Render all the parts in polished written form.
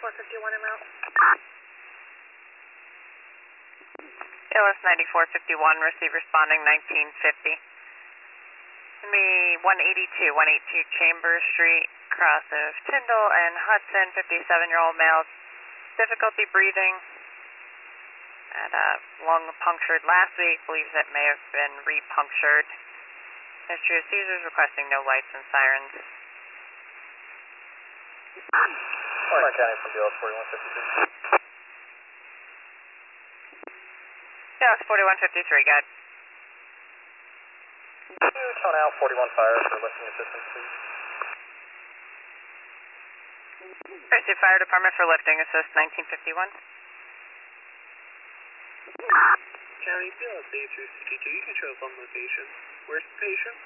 9451 en route. ALS 9451, receive responding 1950. Me 182 Chambers Street, cross of Tyndall and Hudson, 57-year-old male, difficulty breathing, had lung punctured last week, believes it may have been repunctured. History of seizures, requesting no lights and sirens. Warren County from BLS 4153. ALS 4153, got it. Can you tone out 41 fire for lifting assistance, please? Receive fire department for lifting assist 1951. County BLS 8352, you can show up on location. Where's the patient?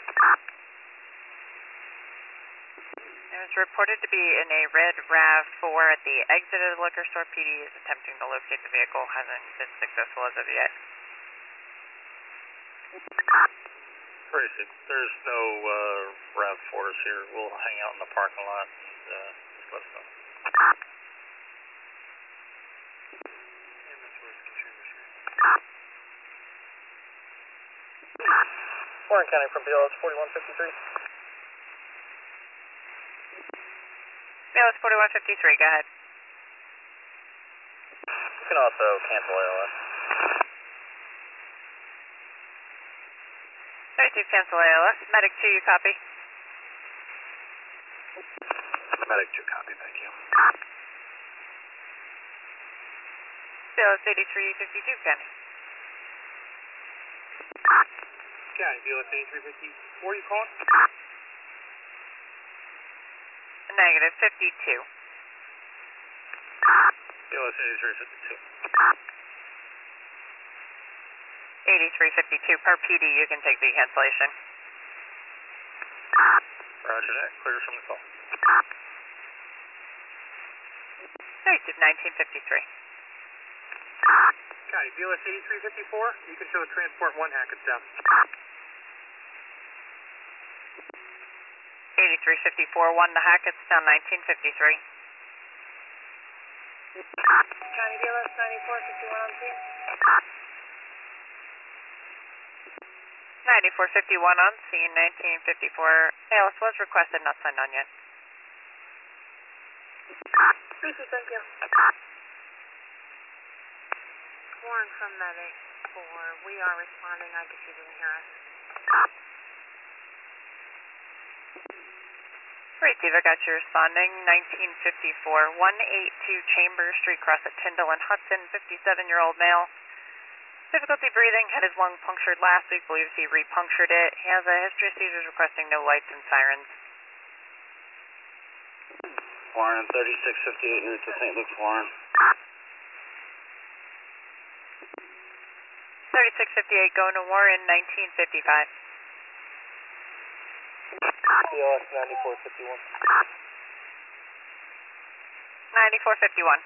It was reported to be in a red RAV4 at the exit of the liquor store. PD is attempting to locate the vehicle, hasn't been successful as of yet. Basic, there's no RAV4s here. We'll hang out in the parking lot and just let us know. Warren County from BLS 4153. BLS 4153, go ahead. You can also cancel ALS. Receive cancel ALS. Medic 2, you copy? Medic 2 copy, thank you. BLS 8352, County. County BLS 8354, you calling? Negative 52. BLS 8352. 8352 per PD, you can take the cancellation. Roger that, clear from the call. Receive 1953. County BLS 8354, you can show transport 1 Hackettstown. 8354, 1 to Hackettstown, 1953. County BLS 9451 on scene. 9451 on scene, 1954. ALS was requested, not signed on yet. Receive, thank you. Warren from Medic 4. We are responding. I guess you didn't hear us. Receiver got you responding. 1954, 182 Chambers Street, cross at Tyndall and Hudson, 57-year-old male. Difficulty breathing, had his lung punctured last week, believes he repunctured it. He has a history of seizures, requesting no lights and sirens. Warren 3658 near to St. Luke's, Warren. 3658 going to Warren, 1955. BLS 9451. 9451.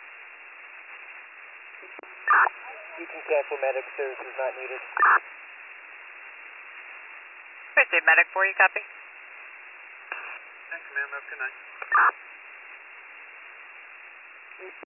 You can cancel medic, services not needed. Receive medic 4, you copy? Thanks, ma'am. Have a good night.